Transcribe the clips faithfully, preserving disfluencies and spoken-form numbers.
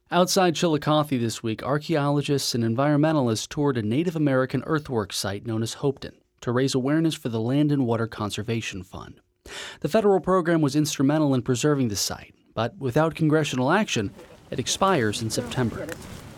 Outside Chillicothe this week, archaeologists and environmentalists toured a Native American earthworks site known as Hopeton to raise awareness for the Land and Water Conservation Fund. The federal program was instrumental in preserving the site, but without congressional action, it expires in September.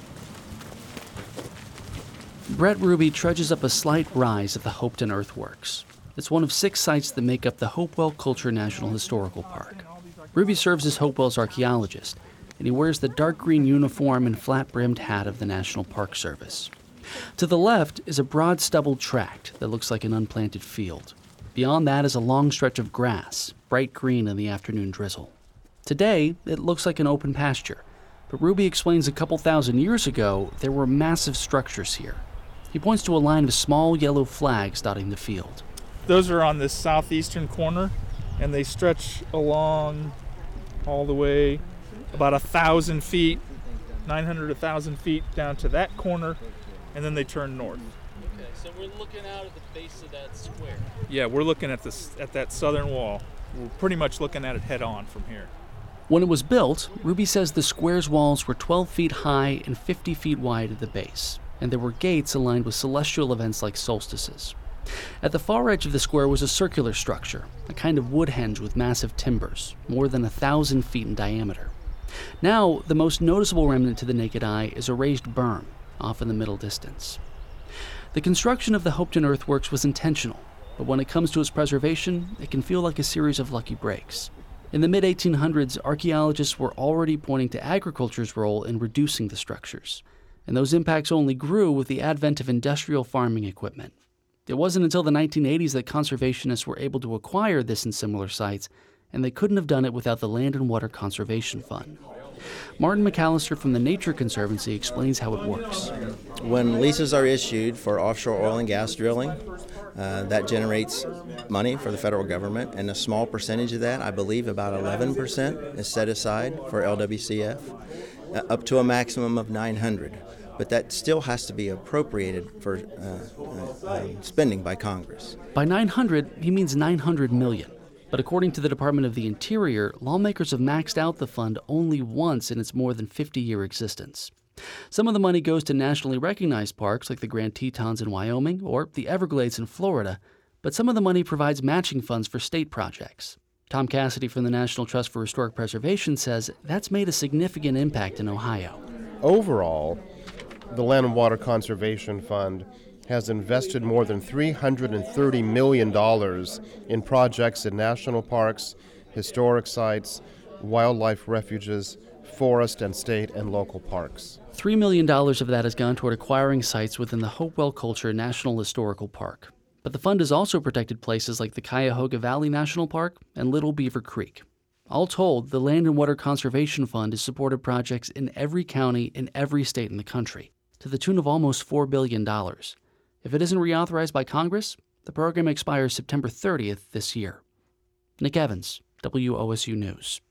Brett Ruby trudges up a slight rise at the Hopeton Earthworks. It's one of six sites that make up the Hopewell Culture National Historical Park. Ruby serves as Hopewell's archaeologist, and he wears the dark green uniform and flat-brimmed hat of the National Park Service. To the left is a broad stubbled tract that looks like an unplanted field. Beyond that is a long stretch of grass, bright green in the afternoon drizzle. Today, it looks like an open pasture, but Ruby explains a couple thousand years ago there were massive structures here. He points to a line of small yellow flags dotting the field. Those are on this southeastern corner, and they stretch along all the way about a thousand feet, nine hundred, a thousand feet down to that corner, and then they turn north. Okay, so we're looking out at the base of that square. Yeah, we're looking at this at that southern wall. We're pretty much looking at it head on from here. When it was built, Ruby says the square's walls were twelve feet high and fifty feet wide at the base, and there were gates aligned with celestial events like solstices. At the far edge of the square was a circular structure, a kind of wood henge with massive timbers, more than a thousand feet in diameter. Now, the most noticeable remnant to the naked eye is a raised berm, off in the middle distance. The construction of the Hopeton Earthworks was intentional, but when it comes to its preservation, it can feel like a series of lucky breaks. In the mid eighteen hundreds, archaeologists were already pointing to agriculture's role in reducing the structures, and those impacts only grew with the advent of industrial farming equipment. It wasn't until the nineteen eighties that conservationists were able to acquire this and similar sites, and they couldn't have done it without the Land and Water Conservation Fund. Martin McAllister from the Nature Conservancy explains how it works. When leases are issued for offshore oil and gas drilling, uh, that generates money for the federal government, and a small percentage of that, I believe about eleven percent, is set aside for L W C F, uh, up to a maximum of nine hundred. But that still has to be appropriated for uh, uh, uh, spending by Congress. By nine hundred, he means nine hundred million. But according to the Department of the Interior, lawmakers have maxed out the fund only once in its more than fifty-year existence. Some of the money goes to nationally recognized parks like the Grand Tetons in Wyoming or the Everglades in Florida, but some of the money provides matching funds for state projects. Tom Cassidy from the National Trust for Historic Preservation says that's made a significant impact in Ohio. Overall, the Land and Water Conservation Fund has invested more than three hundred thirty million dollars in projects in national parks, historic sites, wildlife refuges, forest and state and local parks. three million dollars of that has gone toward acquiring sites within the Hopewell Culture National Historical Park. But the fund has also protected places like the Cuyahoga Valley National Park and Little Beaver Creek. All told, the Land and Water Conservation Fund has supported projects in every county in every state in the country, to the tune of almost four billion dollars. If it isn't reauthorized by Congress, the program expires September thirtieth this year. Nick Evans, W O S U News.